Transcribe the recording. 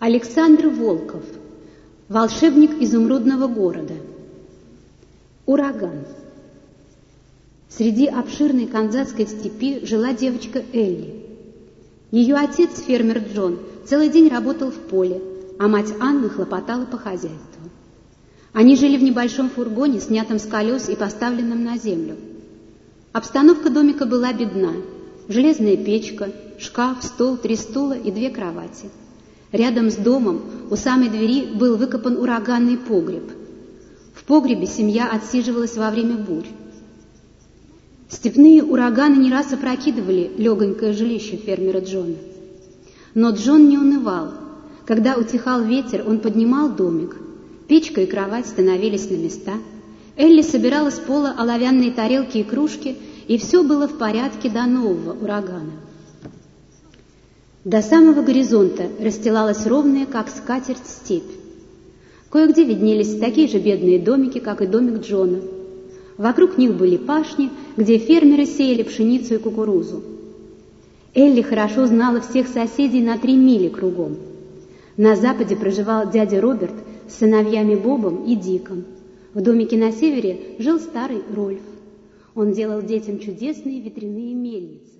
Александр Волков. Волшебник изумрудного города. Ураган. Среди обширной канзасской степи жила девочка Элли. Ее отец, фермер Джон, целый день работал в поле, а мать Анна хлопотала по хозяйству. Они жили в небольшом фургоне, снятом с колес и поставленном на землю. Обстановка домика была бедна. Железная печка, шкаф, стол, 3 стула и 2 кровати. Рядом с домом у самой двери был выкопан ураганный погреб. В погребе семья отсиживалась во время бурь. Степные ураганы не раз опрокидывали легонькое жилище фермера Джона. Но Джон не унывал. Когда утихал ветер, он поднимал домик. Печка и кровать становились на места. Элли собирала с пола оловянные тарелки и кружки, и все было в порядке до нового урагана. До самого горизонта расстилалась ровная, как скатерть, степь. Кое-где виднелись такие же бедные домики, как и домик Джона. Вокруг них были пашни, где фермеры сеяли пшеницу и кукурузу. Элли хорошо знала всех соседей на 3 мили кругом. На западе проживал дядя Роберт с сыновьями Бобом и Диком. В домике на севере жил старый Рольф. Он делал детям чудесные ветряные мельницы.